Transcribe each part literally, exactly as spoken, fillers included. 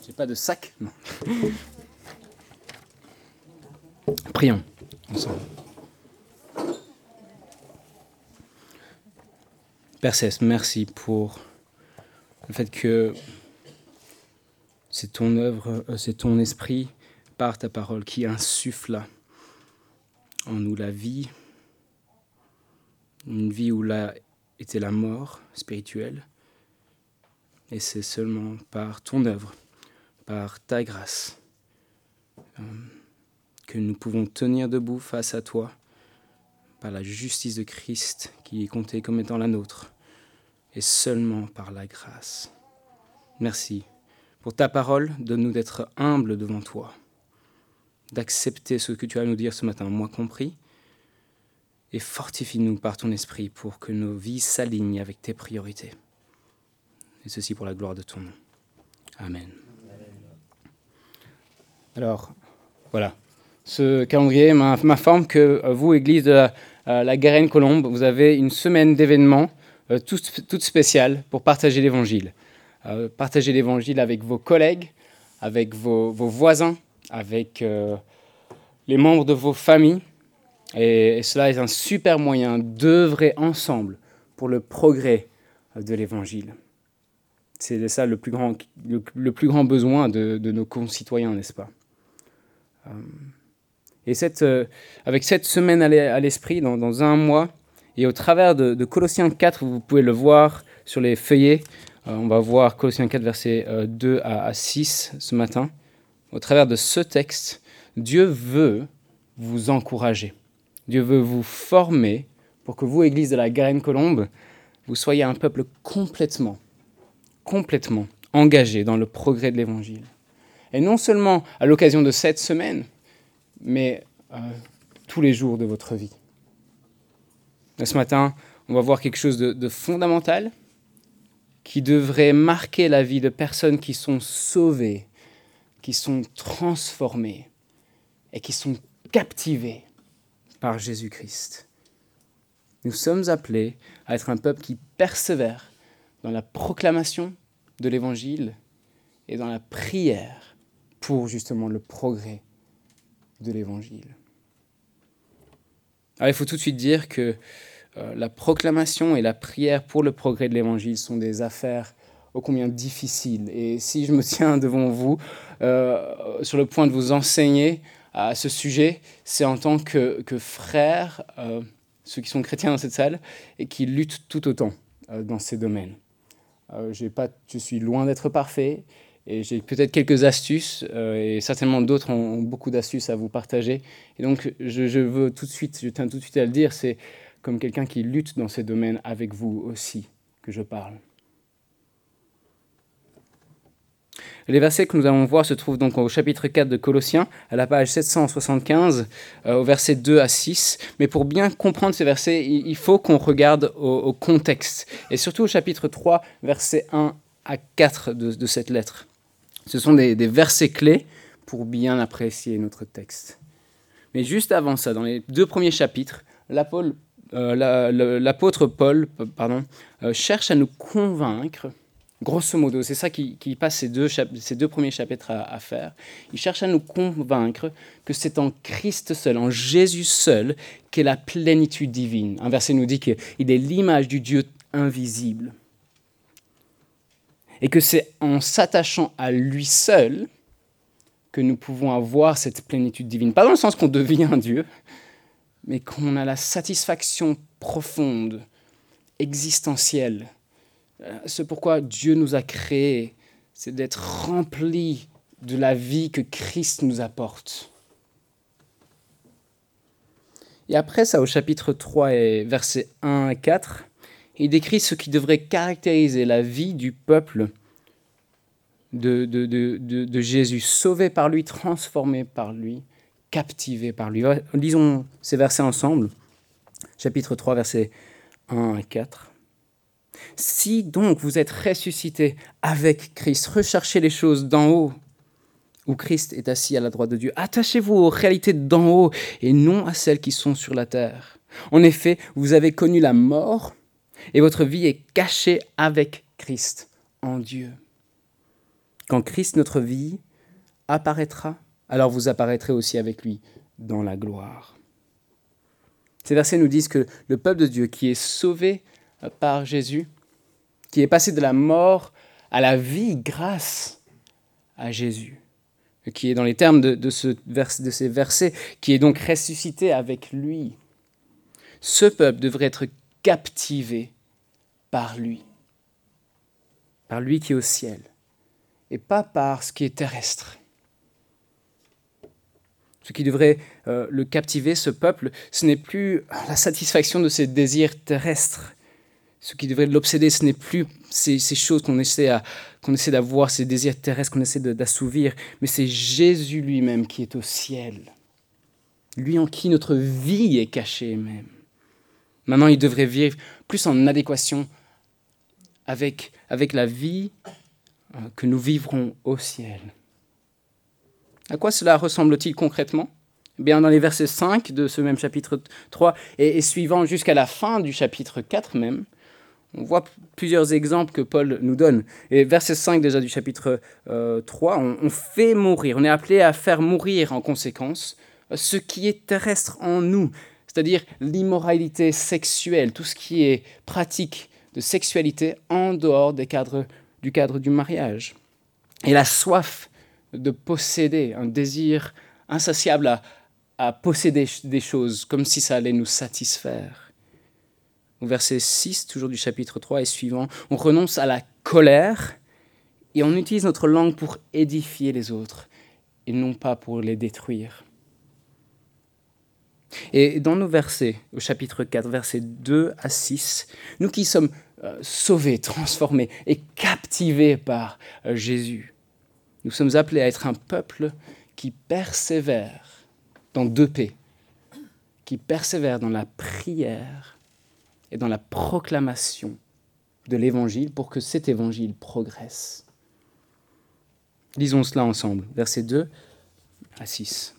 J'ai pas de sac, non. Prions ensemble. Père Céleste, merci pour le fait que c'est ton œuvre, c'est ton esprit par ta parole qui insuffle en nous la vie, une vie où là était la mort spirituelle. Et c'est seulement par ton œuvre, par ta grâce, euh, que nous pouvons tenir debout face à toi, par la justice de Christ qui est comptée comme étant la nôtre, et seulement par la grâce. Merci pour ta parole, donne-nous d'être humbles devant toi, d'accepter ce que tu as à nous dire ce matin, moi compris, et fortifie-nous par ton esprit pour que nos vies s'alignent avec tes priorités. Et ceci pour la gloire de ton nom. Amen. Alors, voilà. Ce calendrier m'informe que vous, Église de la, euh, la Garenne-Colombe, vous avez une semaine d'événements euh, toutes toute spéciales pour partager l'Évangile. Euh, partager l'Évangile avec vos collègues, avec vos, vos voisins, avec euh, les membres de vos familles. Et, et cela est un super moyen d'œuvrer ensemble pour le progrès de l'Évangile. C'est ça le plus grand, le, le plus grand besoin de, de nos concitoyens, n'est-ce pas ? euh, Et cette, euh, avec cette semaine à l'esprit, dans, dans un mois, et au travers de, de Colossiens quatre, vous pouvez le voir sur les feuillets, euh, on va voir Colossiens quatre, versets euh, deux à six ce matin. Au travers de ce texte, Dieu veut vous encourager. Dieu veut vous former pour que vous, Église de la Garenne-Colombe, vous soyez un peuple complètement complètement engagé dans le progrès de l'Évangile. Et non seulement à l'occasion de cette semaine, mais euh, tous les jours de votre vie. Et ce matin, on va voir quelque chose de, de fondamental qui devrait marquer la vie de personnes qui sont sauvées, qui sont transformées et qui sont captivées par Jésus-Christ. Nous sommes appelés à être un peuple qui persévère dans la proclamation de l'Évangile et dans la prière pour justement le progrès de l'Évangile. Alors il faut tout de suite dire que euh, la proclamation et la prière pour le progrès de l'Évangile sont des affaires ô combien difficiles. Et si je me tiens devant vous euh, sur le point de vous enseigner à ce sujet, c'est en tant que, que frères, euh, ceux qui sont chrétiens dans cette salle, et qui luttent tout autant euh, dans ces domaines. Euh, j'ai pas, je suis loin d'être parfait et j'ai peut-être quelques astuces euh, et certainement d'autres ont, ont beaucoup d'astuces à vous partager. Et donc, je, je veux tout de suite, je tiens tout de suite à le dire, c'est comme quelqu'un qui lutte dans ces domaines avec vous aussi que je parle. Les versets que nous allons voir se trouvent donc au chapitre quatre de Colossiens, à la page sept cent soixante-quinze, euh, au verset deux à six. Mais pour bien comprendre ces versets, il faut qu'on regarde au, au contexte. Et surtout au chapitre trois, versets un à quatre de, de cette lettre. Ce sont des, des versets clés pour bien apprécier notre texte. Mais juste avant ça, dans les deux premiers chapitres, l'apôtre, euh, la, l'apôtre Paul pardon, euh, cherche à nous convaincre. Grosso modo, c'est ça qui, qui passe ces deux, chap- ces deux premiers chapitres à, à faire. Il cherche à nous convaincre que c'est en Christ seul, en Jésus seul, qu'est la plénitude divine. Un verset nous dit qu'il est l'image du Dieu invisible. Et que c'est en s'attachant à lui seul que nous pouvons avoir cette plénitude divine. Pas dans le sens qu'on devient un Dieu, mais qu'on a la satisfaction profonde, existentielle. Ce pourquoi Dieu nous a créés, c'est d'être remplis de la vie que Christ nous apporte. Et après ça, au chapitre trois, et versets un à quatre, il décrit ce qui devrait caractériser la vie du peuple de, de, de, de, de Jésus, sauvé par lui, transformé par lui, captivé par lui. Lisons ces versets ensemble. Chapitre trois, versets un à quatre. Si donc vous êtes ressuscités avec Christ, recherchez les choses d'en haut, où Christ est assis à la droite de Dieu. Attachez-vous aux réalités d'en haut et non à celles qui sont sur la terre. En effet, vous avez connu la mort et votre vie est cachée avec Christ en Dieu. Quand Christ, notre vie, apparaîtra, alors vous apparaîtrez aussi avec lui dans la gloire. Ces versets nous disent que le peuple de Dieu qui est sauvé par Jésus, qui est passé de la mort à la vie grâce à Jésus, qui est dans les termes de, de, ce vers, de ces versets, qui est donc ressuscité avec lui, ce peuple devrait être captivé par lui, par lui qui est au ciel, et pas par ce qui est terrestre. Ce qui devrait euh, le captiver, ce peuple, ce n'est plus la satisfaction de ses désirs terrestres. Ce qui devrait l'obséder, ce n'est plus ces, ces choses qu'on essaie, à, qu'on essaie d'avoir, ces désirs terrestres qu'on essaie de, d'assouvir, mais c'est Jésus lui-même qui est au ciel. Lui en qui notre vie est cachée même. Maintenant, il devrait vivre plus en adéquation avec, avec la vie que nous vivrons au ciel. À quoi cela ressemble-t-il concrètement ? Eh bien, dans les versets cinq de ce même chapitre trois et, et suivant jusqu'à la fin du chapitre quatre même, on voit plusieurs exemples que Paul nous donne. Et verset cinq déjà du chapitre euh, trois, on, on fait mourir, on est appelé à faire mourir en conséquence ce qui est terrestre en nous, c'est-à-dire l'immoralité sexuelle, tout ce qui est pratique de sexualité en dehors des cadres, du cadre du mariage. Et la soif de posséder, un désir insatiable à, à posséder des choses, comme si ça allait nous satisfaire. Au verset six, toujours du chapitre trois et suivant, on renonce à la colère et on utilise notre langue pour édifier les autres et non pas pour les détruire. Et dans nos versets, au chapitre quatre, versets deux à six, nous qui sommes euh, sauvés, transformés et captivés par euh, Jésus, nous sommes appelés à être un peuple qui persévère dans deux P, qui persévère dans la prière et dans la proclamation de l'Évangile pour que cet Évangile progresse. Lisons cela ensemble, versets deux à six.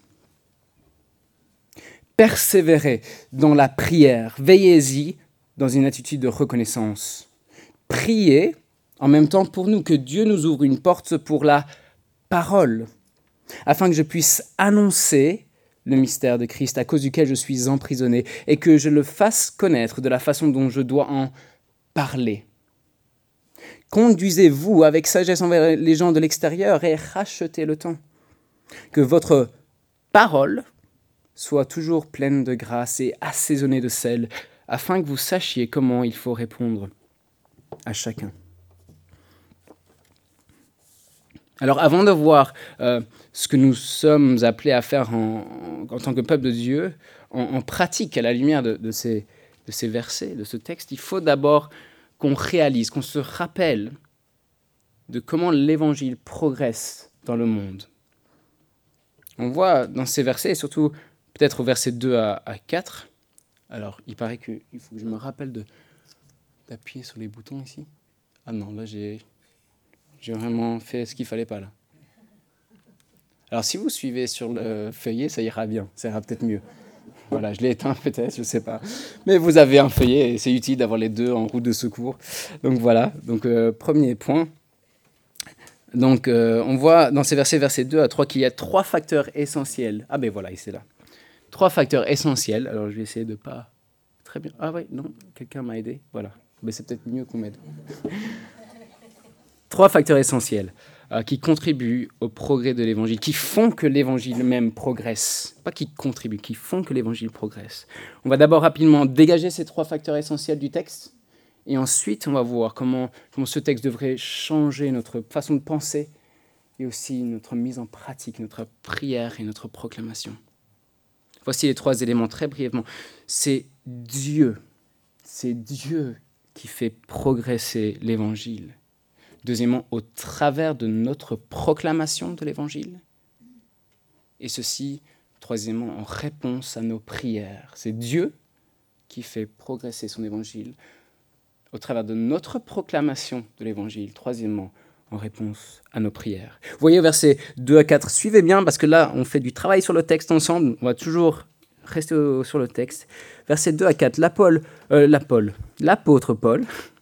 Persévérez dans la prière, veillez-y dans une attitude de reconnaissance. Priez en même temps pour nous, que Dieu nous ouvre une porte pour la parole, afin que je puisse annoncer le mystère de Christ à cause duquel je suis emprisonné et que je le fasse connaître de la façon dont je dois en parler. Conduisez-vous avec sagesse envers les gens de l'extérieur et rachetez le temps. Que votre parole soit toujours pleine de grâce et assaisonnée de sel, afin que vous sachiez comment il faut répondre à chacun. Alors avant de voir euh, ce que nous sommes appelés à faire en, en, en tant que peuple de Dieu, en, en pratique à la lumière de, de, ces, de ces versets, de ce texte, il faut d'abord qu'on réalise, qu'on se rappelle de comment l'Évangile progresse dans le monde. On voit dans ces versets, et surtout peut-être au verset deux à quatre, alors il paraît qu'il faut que je me rappelle de, d'appuyer sur les boutons ici. Ah non, là j'ai... J'ai vraiment fait ce qu'il ne fallait pas là. Alors si vous suivez sur le feuillet, ça ira bien, ça ira peut-être mieux. Voilà, je l'ai éteint peut-être, je ne sais pas. Mais vous avez un feuillet et c'est utile d'avoir les deux en route de secours. Donc voilà, donc euh, premier point. Donc euh, on voit dans ces versets, versets deux à trois, qu'il y a trois facteurs essentiels. Ah ben voilà, c'est là. Trois facteurs essentiels. Alors je vais essayer de pas... Très bien. Ah oui, non, quelqu'un m'a aidé. Voilà. Mais c'est peut-être mieux qu'on m'aide. Trois facteurs essentiels euh, qui contribuent au progrès de l'Évangile, qui font que l'Évangile même progresse. Pas qui contribuent, qui font que l'Évangile progresse. On va d'abord rapidement dégager ces trois facteurs essentiels du texte, et ensuite on va voir comment, comment ce texte devrait changer notre façon de penser, et aussi notre mise en pratique, notre prière et notre proclamation. Voici les trois éléments très brièvement. C'est Dieu, c'est Dieu qui fait progresser l'Évangile. Deuxièmement, au travers de notre proclamation de l'Évangile. Et ceci, troisièmement, en réponse à nos prières. C'est Dieu qui fait progresser son Évangile au travers de notre proclamation de l'Évangile. Troisièmement, en réponse à nos prières. Vous voyez au verset deux à quatre, suivez bien, parce que là, on fait du travail sur le texte ensemble. On va toujours rester au, sur le texte. Versets deux à quatre, l'apôtre, euh, l'apôtre, l'apôtre Paul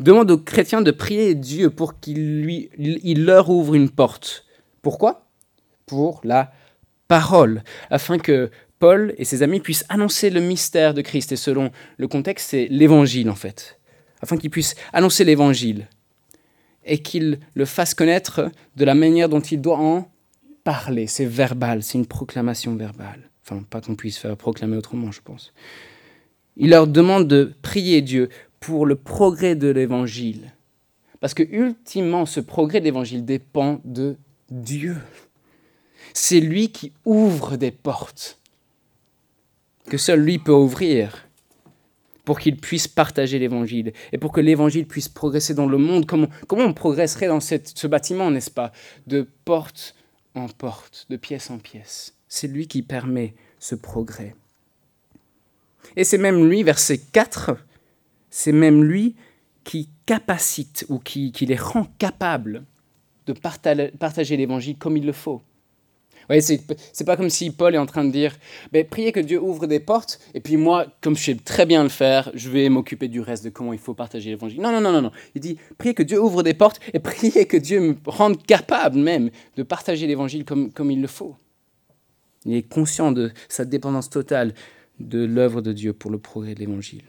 demande aux chrétiens de prier Dieu pour qu'il lui, il leur ouvre une porte. Pourquoi ? Pour la parole, afin que Paul et ses amis puissent annoncer le mystère de Christ. Et selon le contexte, c'est l'évangile en fait. Afin qu'ils puissent annoncer l'évangile et qu'ils le fassent connaître de la manière dont il doit en parler. C'est verbal, c'est une proclamation verbale. Enfin, pas qu'on puisse faire proclamer autrement, je pense. Il leur demande de prier Dieu pour le progrès de l'évangile. Parce que, ultimement, ce progrès de l'évangile dépend de Dieu. C'est lui qui ouvre des portes que seul lui peut ouvrir pour qu'il puisse partager l'évangile et pour que l'évangile puisse progresser dans le monde. Comment, comment on progresserait dans cette, ce bâtiment, n'est-ce pas ? De porte en porte, de pièce en pièce. C'est lui qui permet ce progrès. Et c'est même lui, verset quatre, c'est même lui qui capacite ou qui, qui les rend capables de partager, partager l'évangile comme il le faut. Vous voyez, c'est, c'est pas comme si Paul est en train de dire ben, « Priez que Dieu ouvre des portes, et puis moi, comme je sais très bien le faire, je vais m'occuper du reste de comment il faut partager l'évangile. » Non, non, non, non, non. Il dit « Priez que Dieu ouvre des portes, et priez que Dieu me rende capable même de partager l'évangile comme, comme il le faut. » Il est conscient de sa dépendance totale de l'œuvre de Dieu pour le progrès de l'évangile.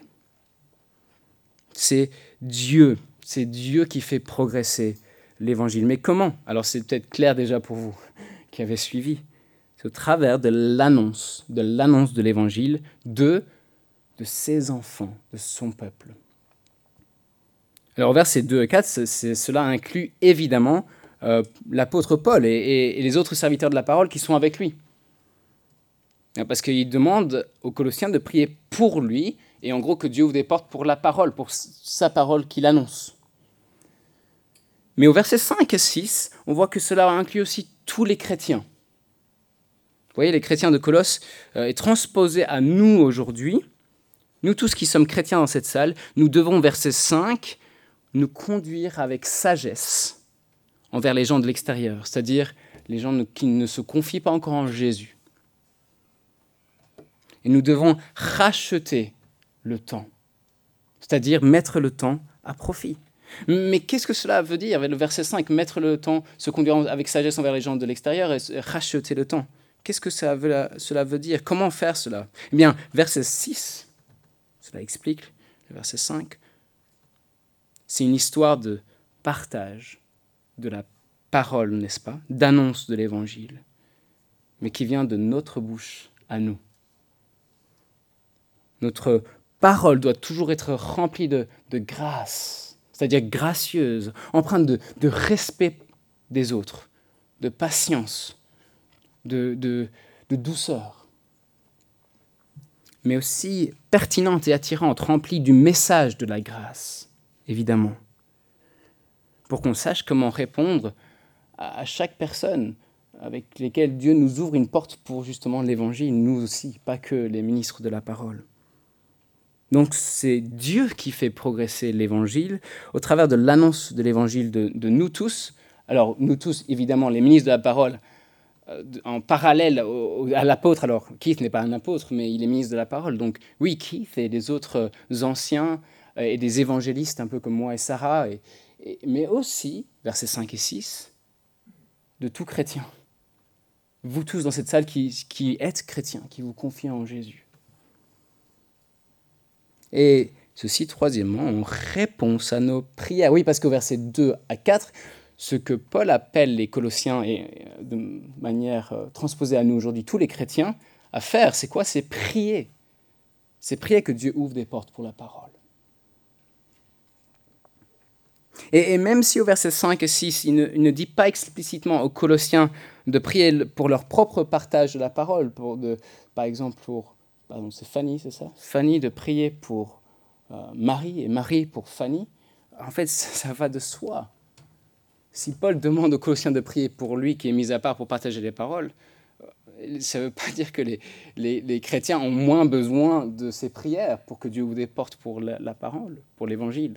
C'est Dieu, c'est Dieu qui fait progresser l'évangile. Mais comment ? Alors c'est peut-être clair déjà pour vous qui avez suivi. C'est au travers de l'annonce, de l'annonce de l'évangile de, de ses enfants, de son peuple. Alors au verset deux et quatre, c'est, c'est, cela inclut évidemment euh, l'apôtre Paul et, et, et les autres serviteurs de la parole qui sont avec lui. Parce qu'il demande aux Colossiens de prier pour lui, et en gros que Dieu ouvre des portes pour la parole, pour sa parole qu'il annonce. Mais au verset cinq et six, on voit que cela inclut aussi tous les chrétiens. Vous voyez, les chrétiens de Colosse euh, est transposé à nous aujourd'hui. Nous tous qui sommes chrétiens dans cette salle, nous devons, verset cinq, nous conduire avec sagesse envers les gens de l'extérieur, c'est-à-dire les gens qui ne se confient pas encore en Jésus. Et nous devons racheter le temps, c'est-à-dire mettre le temps à profit. Mais qu'est-ce que cela veut dire, avec le verset cinq, mettre le temps, se conduire avec sagesse envers les gens de l'extérieur et racheter le temps ? Qu'est-ce que ça veut, cela veut dire ? Comment faire cela ? Eh bien, verset six, cela explique, le verset cinq, c'est une histoire de partage de la parole, n'est-ce pas ? D'annonce de l'évangile, mais qui vient de notre bouche à nous. Notre parole doit toujours être remplie de, de grâce, c'est-à-dire gracieuse, empreinte de, de respect des autres, de patience, de, de, de douceur, mais aussi pertinente et attirante, remplie du message de la grâce, évidemment, pour qu'on sache comment répondre à, à chaque personne avec lesquelles Dieu nous ouvre une porte pour justement l'évangile, nous aussi, pas que les ministres de la parole. Donc c'est Dieu qui fait progresser l'évangile au travers de l'annonce de l'évangile de, de nous tous. Alors nous tous, évidemment, les ministres de la parole, euh, en parallèle au, à l'apôtre. Alors Keith n'est pas un apôtre, mais il est ministre de la parole. Donc oui, Keith et les autres anciens euh, et des évangélistes, un peu comme moi et Sarah, et, et, mais aussi, versets cinq et six, de tout chrétien. Vous tous dans cette salle qui, qui êtes chrétiens, qui vous confiez en Jésus. Et ceci, troisièmement, en réponse à nos prières. Oui, parce qu'au verset deux à quatre, ce que Paul appelle les Colossiens, et de manière euh, transposée à nous aujourd'hui, tous les chrétiens, à faire, c'est quoi ? C'est prier. C'est prier que Dieu ouvre des portes pour la parole. Et, et même si au verset cinq et six, il ne, il ne dit pas explicitement aux Colossiens de prier pour leur propre partage de la parole, pour de, par exemple pour... Pardon, c'est Fanny, c'est ça ? Fanny de prier pour euh, Marie et Marie pour Fanny. En fait, ça, ça va de soi. Si Paul demande aux Colossiens de prier pour lui qui est mis à part pour partager les paroles, ça ne veut pas dire que les, les, les chrétiens ont moins besoin de ces prières pour que Dieu ouvre des portes pour la, la parole, pour l'évangile.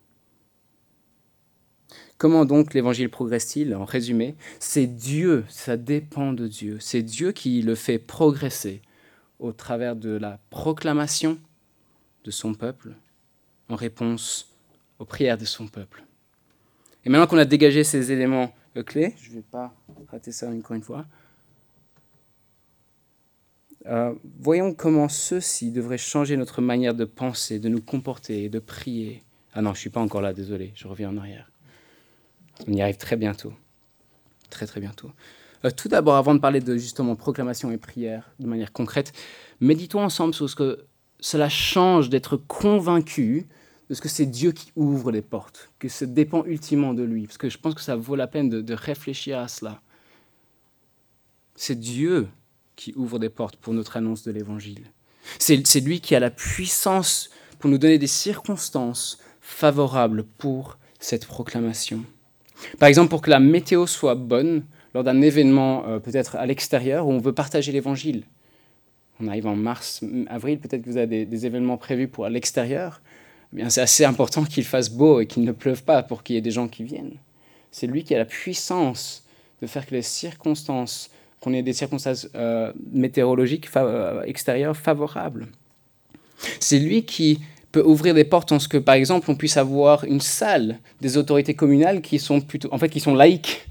Comment donc l'évangile progresse-t-il ? En résumé, c'est Dieu, ça dépend de Dieu. C'est Dieu qui le fait progresser au travers de la proclamation de son peuple, en réponse aux prières de son peuple. Et maintenant qu'on a dégagé ces éléments clés, je ne vais pas rater ça encore une fois, euh, voyons comment ceci devrait changer notre manière de penser, de nous comporter et de prier. Ah non, je ne suis pas encore là, désolé, je reviens en arrière. On y arrive très bientôt, très très bientôt. Euh, tout d'abord, avant de parler de justement proclamation et prière de manière concrète, méditons ensemble sur ce que cela change d'être convaincu de ce que c'est Dieu qui ouvre les portes, que ça dépend ultimement de lui, parce que je pense que ça vaut la peine de, de réfléchir à cela. C'est Dieu qui ouvre des portes pour notre annonce de l'Évangile. C'est, c'est lui qui a la puissance pour nous donner des circonstances favorables pour cette proclamation. Par exemple, pour que la météo soit bonne, lors d'un événement euh, peut-être à l'extérieur où on veut partager l'Évangile. On arrive en mars, avril, peut-être que vous avez des, des événements prévus pour à l'extérieur. Eh bien, c'est assez important qu'il fasse beau et qu'il ne pleuve pas pour qu'il y ait des gens qui viennent. C'est lui qui a la puissance de faire que les circonstances, qu'on ait des circonstances euh, météorologiques fa- euh, extérieures favorables. C'est lui qui peut ouvrir des portes en ce que, par exemple, on puisse avoir une salle des autorités communales qui sont plutôt, en fait, qui sont laïques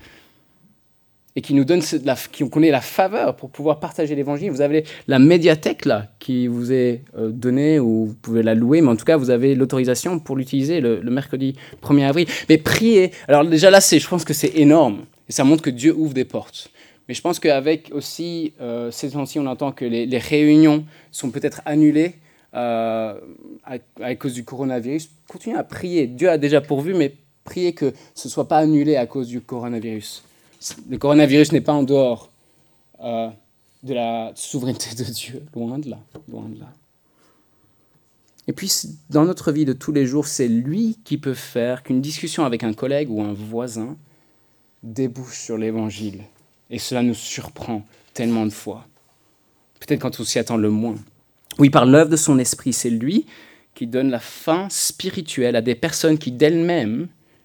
et qui nous donnent la, qui connaît la faveur pour pouvoir partager l'Évangile. Vous avez la médiathèque là qui vous est euh, donnée, ou vous pouvez la louer, mais en tout cas, vous avez l'autorisation pour l'utiliser le, le mercredi premier avril. Mais prier, alors déjà là, c'est, je pense que c'est énorme et ça montre que Dieu ouvre des portes. Mais je pense qu'avec aussi euh, ces temps-ci, on entend que les, les réunions sont peut-être annulées euh, à, à cause du coronavirus. Continuez à prier. Dieu a déjà pourvu, mais priez que ce ne soit pas annulé à cause du coronavirus. Le coronavirus n'est pas en dehors euh, de la souveraineté de Dieu, loin de là, loin de là. Et puis, dans notre vie de tous les jours, c'est lui qui peut faire qu'une discussion avec un collègue ou un voisin débouche sur l'Évangile. Et cela nous surprend tellement de fois. Peut-être quand on s'y attend le moins. Oui, par l'œuvre de son esprit, c'est lui qui donne la faim spirituelle à des personnes qui d'elles-mêmes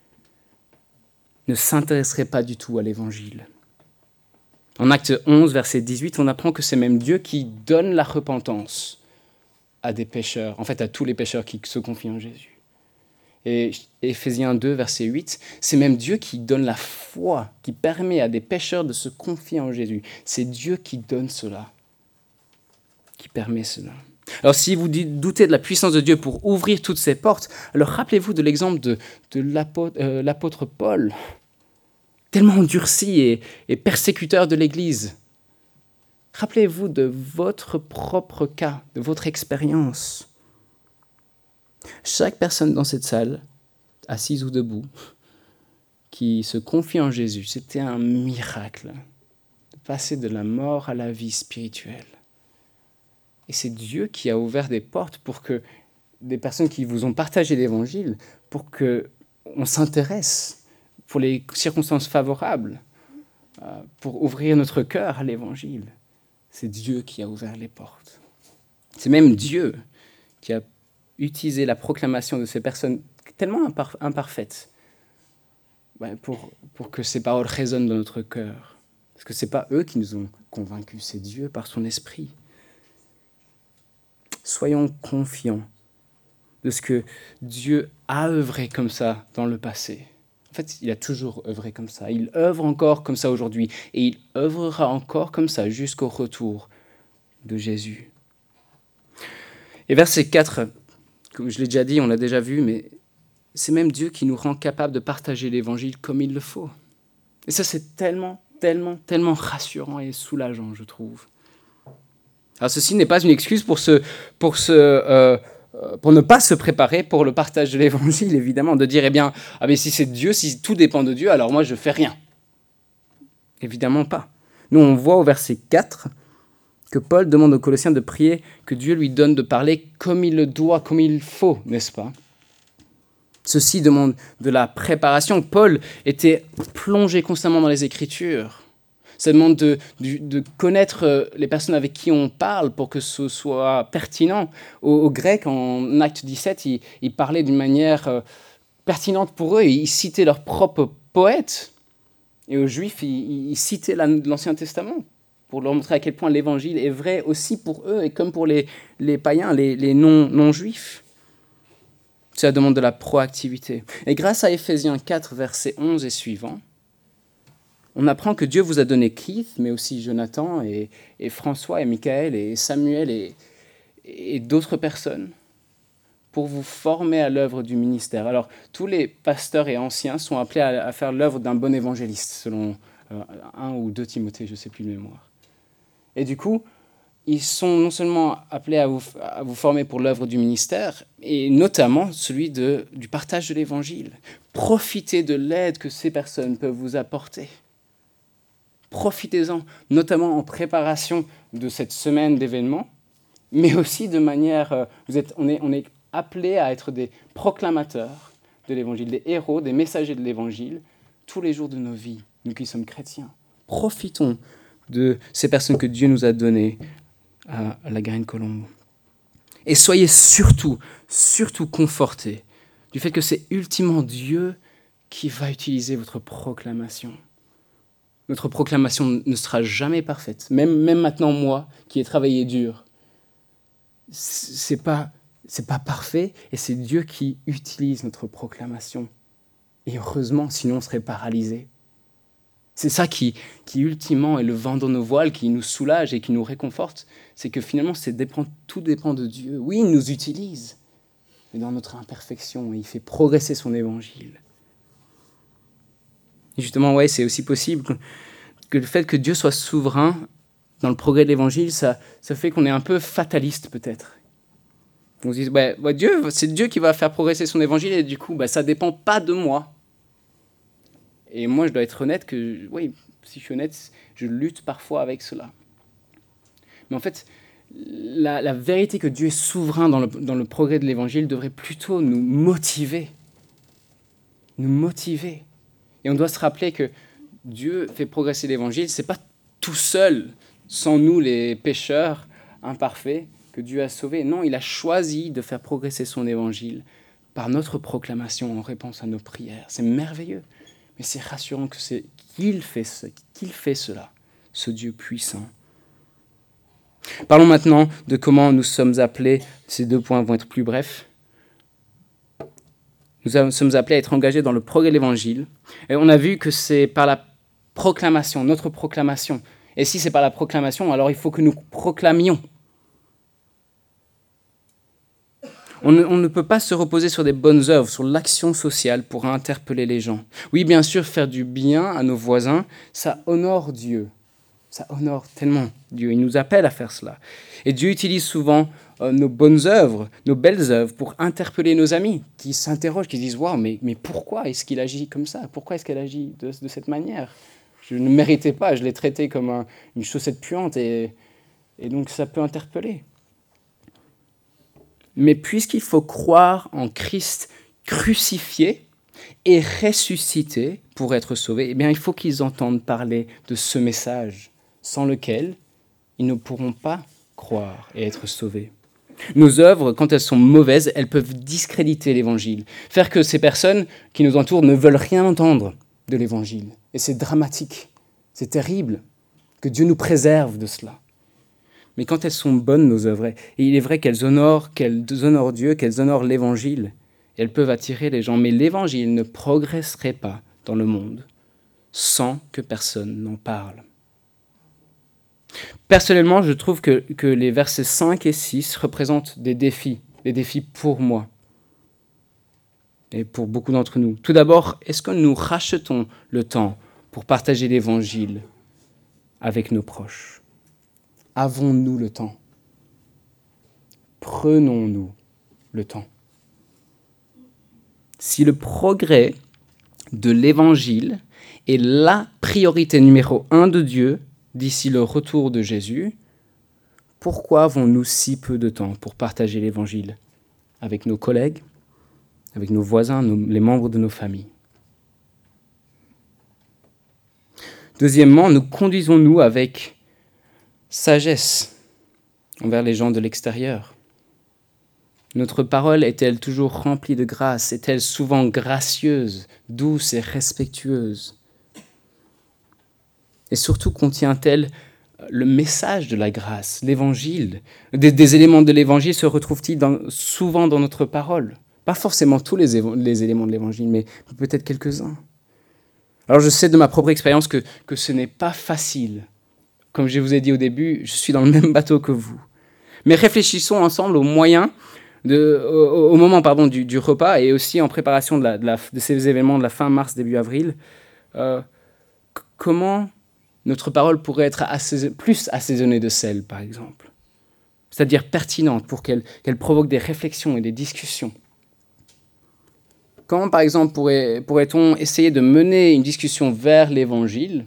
ne s'intéresserait pas du tout à l'Évangile. En Acte onze, verset dix-huit, on apprend que c'est même Dieu qui donne la repentance à des pécheurs, en fait à tous les pécheurs qui se confient en Jésus. Et Éphésiens deux, verset huit, c'est même Dieu qui donne la foi, qui permet à des pécheurs de se confier en Jésus. C'est Dieu qui donne cela, qui permet cela. Alors si vous doutez de la puissance de Dieu pour ouvrir toutes ces portes, alors rappelez-vous de l'exemple de, de l'apôtre, euh, l'apôtre Paul, tellement endurci et, et persécuteur de l'Église. Rappelez-vous de votre propre cas, de votre expérience. Chaque personne dans cette salle, assise ou debout, qui se confie en Jésus, c'était un miracle de passer de la mort à la vie spirituelle. Et c'est Dieu qui a ouvert des portes pour que des personnes qui vous ont partagé l'Évangile, pour qu'on s'intéresse, pour les circonstances favorables, pour ouvrir notre cœur à l'Évangile. C'est Dieu qui a ouvert les portes. C'est même Dieu qui a utilisé la proclamation de ces personnes tellement impar- imparfaites pour, pour que ces paroles résonnent dans notre cœur. Parce que ce n'est pas eux qui nous ont convaincus, c'est Dieu par son esprit. Soyons confiants de ce que Dieu a œuvré comme ça dans le passé. En fait, il a toujours œuvré comme ça. Il œuvre encore comme ça aujourd'hui. Et il œuvrera encore comme ça jusqu'au retour de Jésus. Et verset quatre, comme je l'ai déjà dit, on l'a déjà vu, mais c'est même Dieu qui nous rend capables de partager l'Évangile comme il le faut. Et ça, c'est tellement, tellement, tellement rassurant et soulageant, je trouve. Alors, ceci n'est pas une excuse pour, se, pour, se, euh, pour ne pas se préparer pour le partage de l'Évangile, évidemment, de dire, eh bien, ah, mais si c'est Dieu, si tout dépend de Dieu, alors moi, je ne fais rien. Évidemment pas. Nous, on voit au verset quatre que Paul demande aux Colossiens de prier que Dieu lui donne de parler comme il le doit, comme il faut, n'est-ce pas ? Ceci demande de la préparation. Paul était plongé constamment dans les Écritures. Ça demande de, de, de connaître les personnes avec qui on parle pour que ce soit pertinent. Au, au grec, en Acte dix-sept, ils, ils parlaient d'une manière euh, pertinente pour eux. Ils citaient leurs propres poètes. Et aux Juifs, ils, ils citaient la, l'Ancien Testament pour leur montrer à quel point l'Évangile est vrai aussi pour eux et comme pour les, les païens, les, les non, non-juifs. Cela demande de la proactivité. Et grâce à Éphésiens quatre, versets onze et suivants, on apprend que Dieu vous a donné Keith, mais aussi Jonathan et, et François et Michael et Samuel et, et d'autres personnes pour vous former à l'œuvre du ministère. Alors, tous les pasteurs et anciens sont appelés à, à faire l'œuvre d'un bon évangéliste, selon euh, un ou deux Timothée, je ne sais plus de mémoire. Et du coup, ils sont non seulement appelés à vous, à vous former pour l'œuvre du ministère, et notamment celui de, du partage de l'évangile. Profitez de l'aide que ces personnes peuvent vous apporter. Profitez-en, notamment en préparation de cette semaine d'événements, mais aussi de manière... Vous êtes, on est, on est appelés à être des proclamateurs de l'évangile, des héros, des messagers de l'évangile, tous les jours de nos vies, nous qui sommes chrétiens. Profitons de ces personnes que Dieu nous a données à, à la Garenne Colombe. Et soyez surtout, surtout confortés du fait que c'est ultimement Dieu qui va utiliser votre proclamation. Notre proclamation ne sera jamais parfaite. Même, même maintenant, moi, qui ai travaillé dur, c'est pas, c'est pas parfait et c'est Dieu qui utilise notre proclamation. Et heureusement, sinon on serait paralysé. C'est ça qui, qui ultimement est le vent dans nos voiles, qui nous soulage et qui nous réconforte. C'est que finalement, c'est dépend, tout dépend de Dieu. Oui, il nous utilise, mais dans notre imperfection, il fait progresser son évangile. Et justement, ouais, c'est aussi possible que, que le fait que Dieu soit souverain dans le progrès de l'évangile, ça, ça fait qu'on est un peu fataliste peut-être. On se dit, bah, bah, Dieu, c'est Dieu qui va faire progresser son évangile et du coup, bah, ça ne dépend pas de moi. Et moi, je dois être honnête que, oui, si je suis honnête, je lutte parfois avec cela. Mais en fait, la, la vérité que Dieu est souverain dans le, dans le progrès de l'évangile devrait plutôt nous motiver. Nous motiver. Et on doit se rappeler que Dieu fait progresser l'évangile, ce n'est pas tout seul, sans nous les pécheurs imparfaits, que Dieu a sauvés. Non, il a choisi de faire progresser son évangile par notre proclamation en réponse à nos prières. C'est merveilleux, mais c'est rassurant que c'est qu'il fait, ce, qu'il fait cela, ce Dieu puissant. Parlons maintenant de comment nous sommes appelés, ces deux points vont être plus brefs. Nous sommes appelés à être engagés dans le progrès de l'Évangile. Et on a vu que c'est par la proclamation, notre proclamation. Et si c'est par la proclamation, alors il faut que nous proclamions. On ne, on ne peut pas se reposer sur des bonnes œuvres, sur l'action sociale pour interpeller les gens. Oui, bien sûr, faire du bien à nos voisins, ça honore Dieu. Ça honore tellement Dieu. Il nous appelle à faire cela. Et Dieu utilise souvent euh, nos bonnes œuvres, nos belles œuvres pour interpeller nos amis qui s'interrogent, qui disent « Waouh, mais, mais pourquoi est-ce qu'il agit comme ça? Pourquoi est-ce qu'elle agit de, de cette manière? Je ne méritais pas, je l'ai traité comme un, une chaussette puante et, et donc ça peut interpeller. » Mais puisqu'il faut croire en Christ crucifié et ressuscité pour être sauvé, eh bien, il faut qu'ils entendent parler de ce message, sans lequel ils ne pourront pas croire et être sauvés. Nos œuvres, quand elles sont mauvaises, elles peuvent discréditer l'Évangile, faire que ces personnes qui nous entourent ne veulent rien entendre de l'Évangile. Et c'est dramatique, c'est terrible, que Dieu nous préserve de cela. Mais quand elles sont bonnes, nos œuvres, et il est vrai qu'elles honorent, qu'elles honorent Dieu, qu'elles honorent l'Évangile, elles peuvent attirer les gens. Mais l'Évangile ne progresserait pas dans le monde sans que personne n'en parle. Personnellement, je trouve que, que les versets cinq et six représentent des défis, des défis pour moi et pour beaucoup d'entre nous. Tout d'abord, est-ce que nous rachetons le temps pour partager l'Évangile avec nos proches? Avons-nous le temps? Prenons-nous le temps? Si le progrès de l'Évangile est la priorité numéro un de Dieu d'ici le retour de Jésus, pourquoi avons-nous si peu de temps pour partager l'Évangile avec nos collègues, avec nos voisins, nos, les membres de nos familles? Deuxièmement, nous conduisons-nous avec sagesse envers les gens de l'extérieur? Notre parole est-elle toujours remplie de grâce? Est-elle souvent gracieuse, douce et respectueuse? Et surtout, contient-elle le message de la grâce, l'évangile? Des, des éléments de l'évangile se retrouvent-ils dans, souvent dans notre parole? Pas forcément tous les, évo- les éléments de l'évangile, mais peut-être quelques-uns. Alors je sais de ma propre expérience que, que ce n'est pas facile. Comme je vous ai dit au début, je suis dans le même bateau que vous. Mais réfléchissons ensemble aux moyens, de, au, au moment pardon, du, du repas et aussi en préparation de, la, de, la, de ces événements de la fin mars, début avril. Euh, c- comment notre parole pourrait être assais, plus assaisonnée de sel, par exemple. C'est-à-dire pertinente pour qu'elle, qu'elle provoque des réflexions et des discussions. Comment, par exemple, pourrait, pourrait-on essayer de mener une discussion vers l'Évangile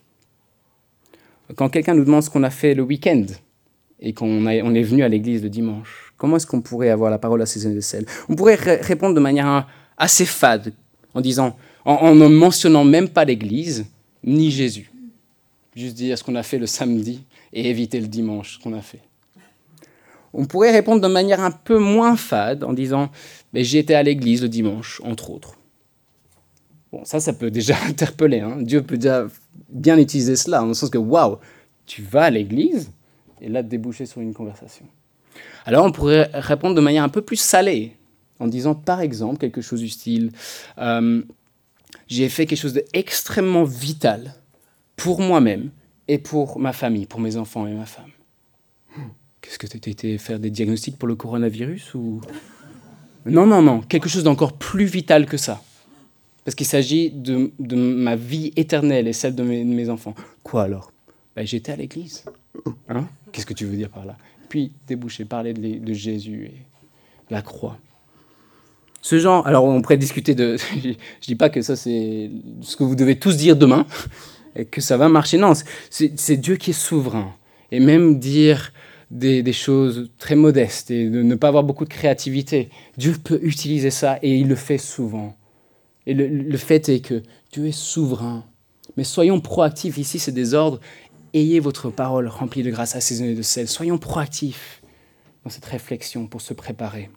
quand quelqu'un nous demande ce qu'on a fait le week-end et qu'on a, on est venu à l'église le dimanche? Comment est-ce qu'on pourrait avoir la parole assaisonnée de sel? On pourrait ré- répondre de manière assez fade, en disant, en, en ne mentionnant même pas l'église, ni Jésus. Juste dire ce qu'on a fait le samedi et éviter le dimanche, ce qu'on a fait. On pourrait répondre de manière un peu moins fade, en disant, mais j'ai été à l'église le dimanche, entre autres. Bon, ça, ça peut déjà interpeller. Hein. Dieu peut déjà bien utiliser cela, dans le sens que, waouh, tu vas à l'église, et là, déboucher sur une conversation. Alors, on pourrait répondre de manière un peu plus salée, en disant, par exemple, quelque chose du style, euh, j'ai fait quelque chose d'extrêmement vital pour moi-même et pour ma famille, pour mes enfants et ma femme. Qu'est-ce que tu as été faire des diagnostics pour le coronavirus ou... Non, non, non, quelque chose d'encore plus vital que ça. Parce qu'il s'agit de, de ma vie éternelle et celle de mes, de mes enfants. Quoi alors? Ben, j'étais à l'église. Hein? Qu'est-ce que tu veux dire par là? Puis déboucher, parler de, de Jésus et la croix. Ce genre, alors on pourrait discuter de... Je ne dis pas que ça c'est ce que vous devez tous dire demain, et que ça va marcher. Non, c'est, c'est Dieu qui est souverain. Et même dire des, des choses très modestes et de ne pas avoir beaucoup de créativité, Dieu peut utiliser ça et il le fait souvent. Et le, le fait est que Dieu est souverain. Mais soyons proactifs. Ici, c'est des ordres. Ayez votre parole remplie de grâce, assaisonnée de sel. Soyons proactifs dans cette réflexion pour se préparer.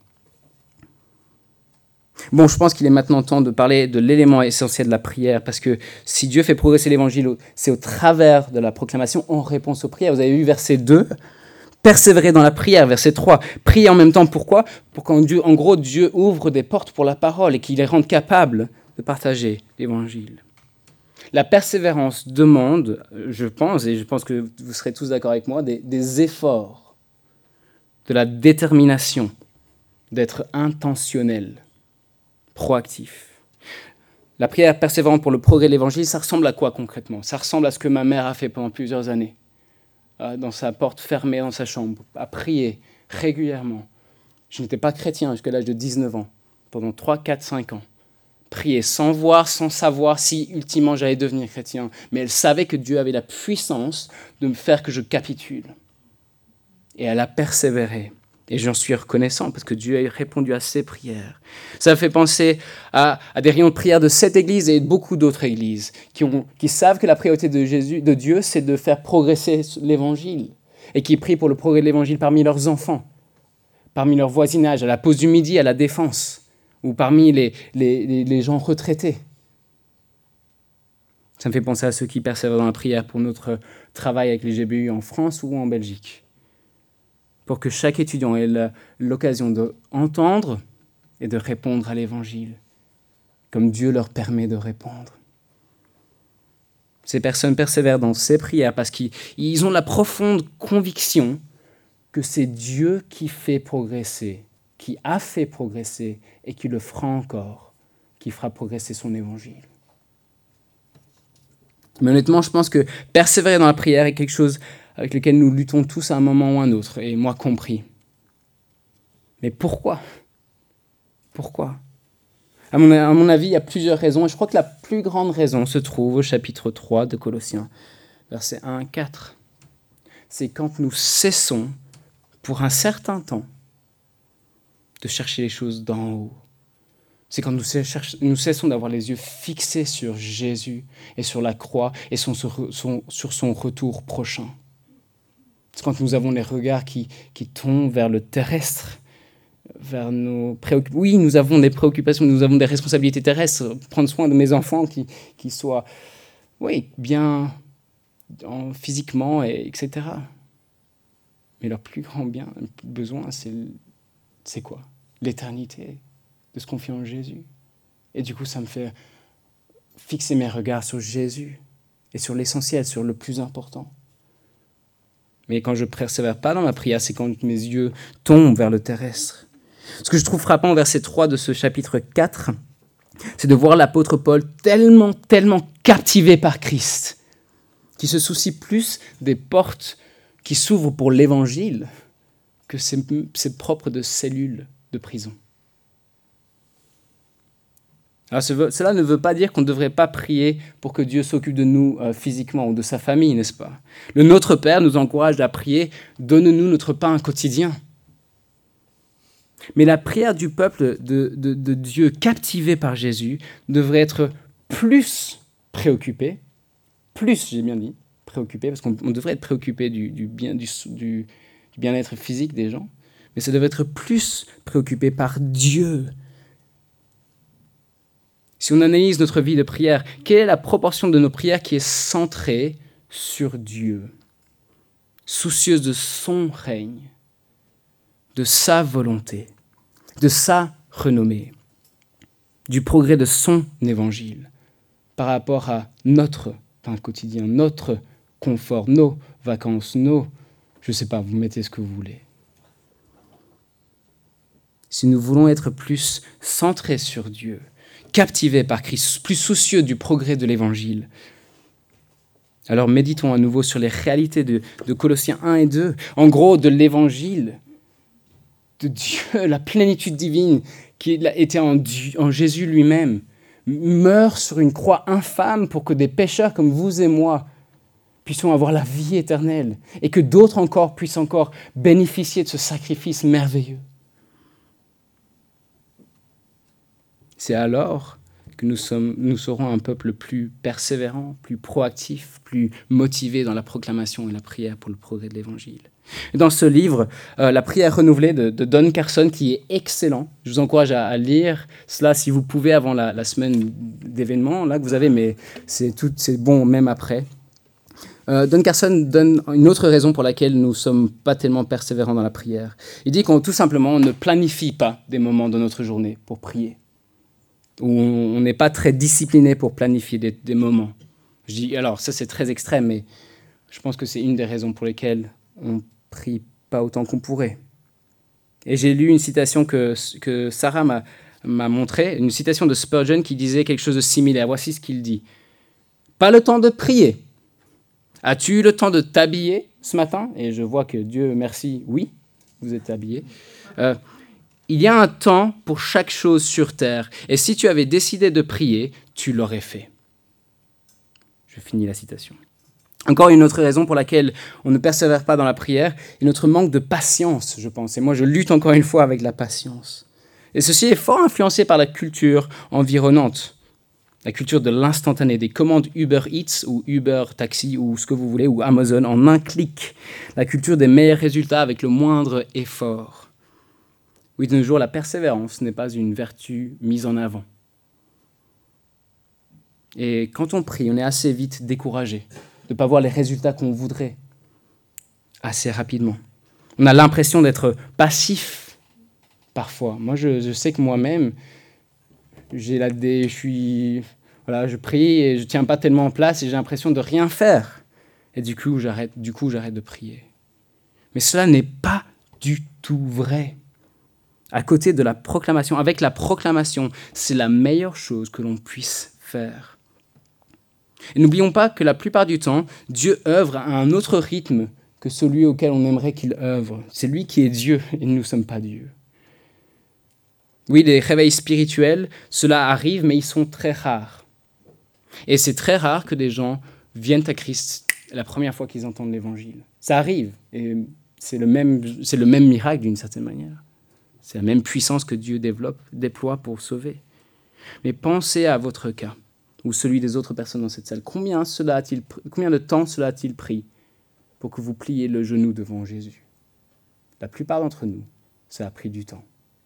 Bon, je pense qu'il est maintenant temps de parler de l'élément essentiel de la prière, parce que si Dieu fait progresser l'évangile, c'est au travers de la proclamation en réponse aux prières. Vous avez vu verset deux, persévérer dans la prière, verset trois, prier en même temps, pourquoi? Pour qu'en Dieu, en gros, Dieu ouvre des portes pour la parole et qu'il les rende capables de partager l'évangile. La persévérance demande, je pense, et je pense que vous serez tous d'accord avec moi, des, des efforts, de la détermination, d'être intentionnel, proactif. La prière persévérante pour le progrès de l'évangile, ça ressemble à quoi concrètement? Ça ressemble à ce que ma mère a fait pendant plusieurs années, dans sa porte fermée dans sa chambre, à prier régulièrement. Je n'étais pas chrétien jusqu'à l'âge de dix-neuf ans, pendant trois, quatre, cinq ans. Prier sans voir, sans savoir si ultimement j'allais devenir chrétien. Mais elle savait que Dieu avait la puissance de me faire que je capitule. Et elle a persévéré. Et j'en suis reconnaissant parce que Dieu a répondu à ses prières. Ça fait penser à, à des réunions de prière de cette église et de beaucoup d'autres églises qui, ont, qui savent que la priorité de, Jésus, de Dieu, c'est de faire progresser l'évangile. Et qui prient pour le progrès de l'évangile parmi leurs enfants, parmi leur voisinage, à la pause du midi, à la défense, ou parmi les, les, les, les gens retraités. Ça me fait penser à ceux qui persévèrent dans la prière pour notre travail avec les G B U en France ou en Belgique. Pour que chaque étudiant ait l'occasion d'entendre et de répondre à l'évangile, comme Dieu leur permet de répondre. Ces personnes persévèrent dans ces prières parce qu'ils ont la profonde conviction que c'est Dieu qui fait progresser, qui a fait progresser et qui le fera encore, qui fera progresser son évangile. Mais honnêtement, je pense que persévérer dans la prière est quelque chose avec lequel nous luttons tous à un moment ou un autre, et moi compris. Mais pourquoi? Pourquoi? À mon, à mon avis, il y a plusieurs raisons, et je crois que la plus grande raison se trouve au chapitre trois de Colossiens, versets un à quatre. C'est quand nous cessons, pour un certain temps, de chercher les choses d'en haut. C'est quand nous, cherche, nous cessons d'avoir les yeux fixés sur Jésus et sur la croix et son, son, sur son retour prochain. C'est quand nous avons les regards qui, qui tombent vers le terrestre, vers nos préoccupations. Oui, nous avons des préoccupations, nous avons des responsabilités terrestres, prendre soin de mes enfants qui, qui soient oui, bien en, physiquement, et, etc. Mais leur plus grand bien, besoin, c'est, c'est quoi? L'éternité. de se confier en Jésus. Et du coup, ça me fait fixer mes regards sur Jésus et sur l'essentiel, sur le plus important. Mais quand je ne persévère pas dans ma prière, c'est quand mes yeux tombent vers le terrestre. Ce que je trouve frappant au verset trois de ce chapitre quatre, c'est de voir l'apôtre Paul tellement, tellement captivé par Christ, qui se soucie plus des portes qui s'ouvrent pour l'évangile que ses, ses propres de cellules de prison. Alors, cela ne veut pas dire qu'on ne devrait pas prier pour que Dieu s'occupe de nous euh, physiquement ou de sa famille, n'est-ce pas? Le Notre Père nous encourage à prier « Donne-nous notre pain quotidien ». Mais la prière du peuple de, de, de Dieu captivé par Jésus devrait être plus préoccupée, plus, j'ai bien dit, préoccupée, parce qu'on on devrait être préoccupé du, du, bien, du, du, du bien-être physique des gens, mais ça devrait être plus préoccupé par Dieu. Si on analyse notre vie de prière, quelle est la proportion de nos prières qui est centrée sur Dieu, soucieuse de son règne, de sa volonté, de sa renommée, du progrès de son évangile par rapport à notre pain quotidien, notre confort, nos vacances, nos... Je ne sais pas, vous mettez ce que vous voulez. Si nous voulons être plus centrés sur Dieu, captivés par Christ, plus soucieux du progrès de l'évangile, alors méditons à nouveau sur les réalités de, de Colossiens un et deux, en gros de l'évangile, de Dieu, la plénitude divine qui était en, Dieu, en Jésus lui-même, meurt sur une croix infâme pour que des pécheurs comme vous et moi puissions avoir la vie éternelle et que d'autres encore puissent encore bénéficier de ce sacrifice merveilleux. C'est alors que nous, sommes, nous serons un peuple plus persévérant, plus proactif, plus motivé dans la proclamation et la prière pour le progrès de l'Évangile. Et dans ce livre, euh, La prière renouvelée de, de Don Carson, qui est excellent, je vous encourage à, à lire cela si vous pouvez avant la, la semaine d'événements là que vous avez, mais c'est, tout, c'est bon même après. Euh, Don Carson donne une autre raison pour laquelle nous ne sommes pas tellement persévérants dans la prière. Il dit qu'on tout simplement on ne planifie pas des moments de notre journée pour prier. Où on n'est pas très discipliné pour planifier des, des moments. Je dis, alors ça c'est très extrême, mais je pense que c'est une des raisons pour lesquelles on ne prie pas autant qu'on pourrait. Et j'ai lu une citation que, que Sarah m'a, m'a montrée, une citation de Spurgeon qui disait quelque chose de similaire. Voici ce qu'il dit. « Pas le temps de prier. As-tu eu le temps de t'habiller ce matin ?» Et je vois que Dieu merci, oui, vous êtes habillé. Euh, Il y a un temps pour chaque chose sur terre, et si tu avais décidé de prier, tu l'aurais fait. Je finis la citation. Encore une autre raison pour laquelle on ne persévère pas dans la prière est notre manque de patience, je pense. Et moi, je lutte encore une fois avec la patience. Et ceci est fort influencé par la culture environnante, la culture de l'instantané, des commandes Uber Eats ou Uber Taxi ou ce que vous voulez, ou Amazon en un clic, la culture des meilleurs résultats avec le moindre effort. Oui, de nos jours, la persévérance n'est pas une vertu mise en avant. Et quand on prie, on est assez vite découragé de ne pas voir les résultats qu'on voudrait assez rapidement. On a l'impression d'être passif parfois. Moi, je, je sais que moi-même, j'ai la, des, je, suis, voilà, je prie et je ne tiens pas tellement en place et j'ai l'impression de rien faire. Et du coup, j'arrête, du coup, j'arrête de prier. Mais cela n'est pas du tout vrai. À côté de la proclamation, avec la proclamation, c'est la meilleure chose que l'on puisse faire. Et n'oublions pas que la plupart du temps, Dieu œuvre à un autre rythme que celui auquel on aimerait qu'il œuvre. C'est lui qui est Dieu et nous ne sommes pas Dieu. Oui, les réveils spirituels, cela arrive, mais ils sont très rares. Et c'est très rare que des gens viennent à Christ la première fois qu'ils entendent l'Évangile. Ça arrive, et c'est le même, c'est le même miracle d'une certaine manière. C'est la même puissance que Dieu développe, déploie pour sauver. Mais pensez à votre cas, ou celui des autres personnes dans cette salle. Combien, cela a-t-il, combien de temps cela a-t-il pris pour que vous pliez le genou devant Jésus? La plupart d'entre nous, ça a pris du temps.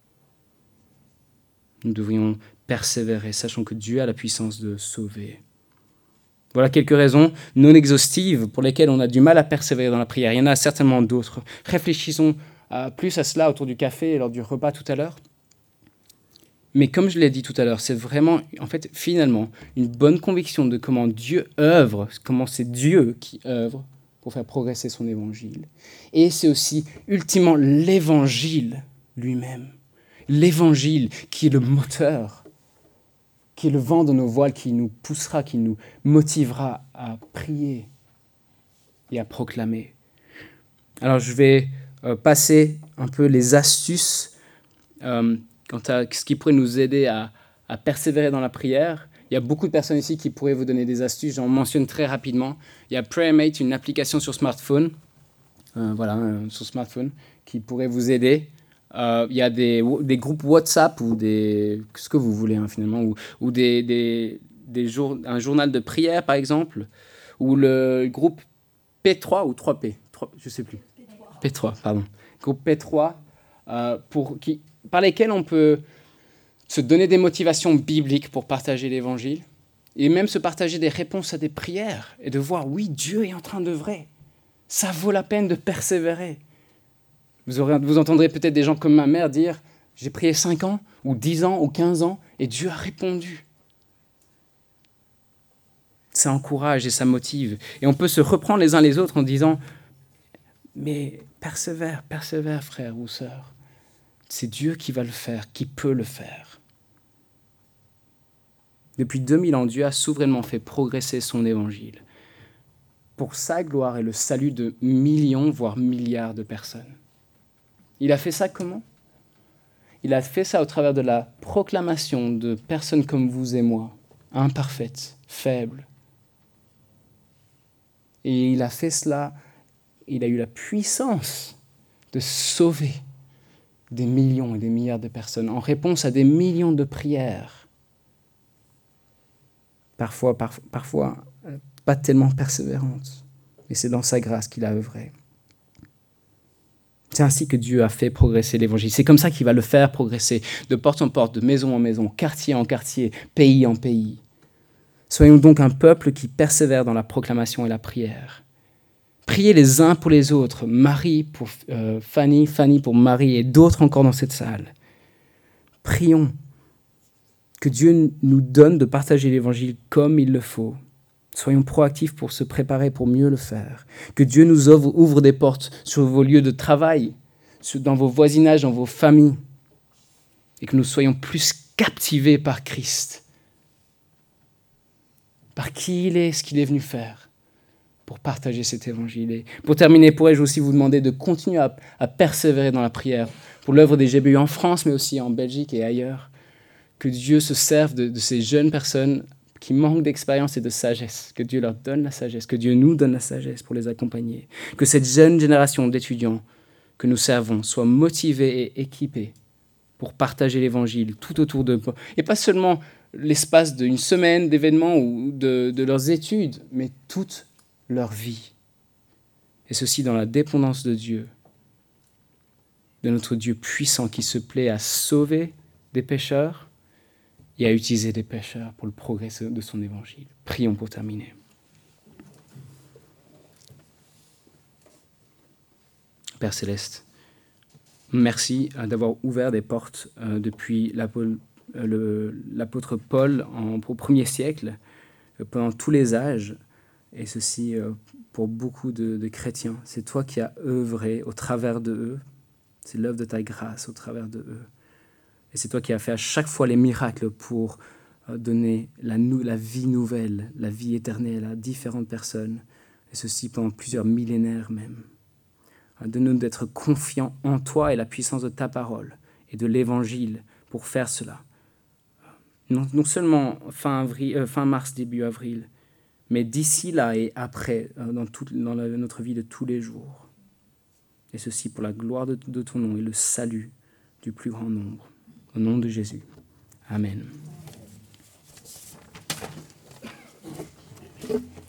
Nous devrions persévérer, sachant que Dieu a la puissance de sauver. Voilà quelques raisons non exhaustives pour lesquelles on a du mal à persévérer dans la prière. Il y en a certainement d'autres. Réfléchissons plus à cela autour du café et lors du repas tout à l'heure. Mais comme je l'ai dit tout à l'heure, c'est vraiment, en fait, finalement, une bonne conviction de comment Dieu œuvre, comment c'est Dieu qui œuvre pour faire progresser son évangile. Et c'est aussi, ultimement, l'évangile lui-même. L'évangile qui est le moteur, qui est le vent de nos voiles, qui nous poussera, qui nous motivera à prier et à proclamer. Alors, je vais euh, passer un peu les astuces euh, quant à ce qui pourrait nous aider à, à persévérer dans la prière. Il y a beaucoup de personnes ici qui pourraient vous donner des astuces. J'en mentionne très rapidement. Il y a PrayerMate, une application sur smartphone, euh, voilà, euh, sur smartphone, qui pourrait vous aider. Euh, il y a des, des groupes WhatsApp ou des, ce que vous voulez hein, finalement, ou, ou des, des, des jour, un journal de prière par exemple, ou le groupe P trois ou trois P, trois, je ne sais plus. P trois, pardon. Groupe P trois, euh, pour, qui, par lesquels on peut se donner des motivations bibliques pour partager l'Évangile, et même se partager des réponses à des prières, et de voir, oui, Dieu est en train d'œuvrer. Ça vaut la peine de persévérer. Vous, aurez, vous entendrez peut-être des gens comme ma mère dire « J'ai prié cinq ans, ou dix ans, ou quinze ans, et Dieu a répondu. » Ça encourage et ça motive. Et on peut se reprendre les uns les autres en disant « Mais persévère, persévère, frère ou sœur. C'est Dieu qui va le faire, qui peut le faire. » Depuis deux mille ans, Dieu a souverainement fait progresser son évangile pour sa gloire et le salut de millions, voire milliards de personnes. Il a fait ça comment ? Il a fait ça au travers de la proclamation de personnes comme vous et moi, imparfaites, faibles. Et il a fait cela, il a eu la puissance de sauver des millions et des milliards de personnes en réponse à des millions de prières. Parfois, par, parfois euh, pas tellement persévérantes, mais c'est dans sa grâce qu'il a œuvré. C'est ainsi que Dieu a fait progresser l'Évangile. C'est comme ça qu'il va le faire progresser, de porte en porte, de maison en maison, quartier en quartier, pays en pays. Soyons donc un peuple qui persévère dans la proclamation et la prière. Priez les uns pour les autres, Marie pour euh, Fanny, Fanny pour Marie et d'autres encore dans cette salle. Prions que Dieu nous donne de partager l'Évangile comme il le faut. Soyons proactifs pour se préparer pour mieux le faire. Que Dieu nous ouvre, ouvre des portes sur vos lieux de travail, dans vos voisinages, dans vos familles. Et que nous soyons plus captivés par Christ. Par qui il est, ce qu'il est venu faire pour partager cet évangile. Et pour terminer, pourrais-je aussi vous demander de continuer à, à persévérer dans la prière pour l'œuvre des G B U en France, mais aussi en Belgique et ailleurs. Que Dieu se serve de, de ces jeunes personnes qui manquent d'expérience et de sagesse, que Dieu leur donne la sagesse, que Dieu nous donne la sagesse pour les accompagner, que cette jeune génération d'étudiants que nous servons soit motivée et équipée pour partager l'Évangile tout autour d'eux, et pas seulement l'espace d'une semaine d'événements ou de, de leurs études, mais toute leur vie, et ceci dans la dépendance de Dieu, de notre Dieu puissant qui se plaît à sauver des pécheurs, et à utiliser des pécheurs pour le progrès de son évangile. Prions pour terminer. Père Céleste, merci d'avoir ouvert des portes euh, depuis l'apôtre, le, l'apôtre Paul en, au premier siècle, euh, pendant tous les âges, et ceci euh, pour beaucoup de, de chrétiens. C'est toi qui as œuvré au travers de eux. C'est l'œuvre de ta grâce au travers de eux. Et c'est toi qui as fait à chaque fois les miracles pour donner la, nou- la vie nouvelle, la vie éternelle à différentes personnes, et ceci pendant plusieurs millénaires même. Donne-nous d'être confiants en toi et la puissance de ta parole et de l'Évangile pour faire cela. Non, non seulement fin, avril, euh, fin mars, début avril, mais d'ici là et après, dans, tout, dans la, notre vie de tous les jours. Et ceci pour la gloire de, de ton nom et le salut du plus grand nombre. Au nom de Jésus. Amen.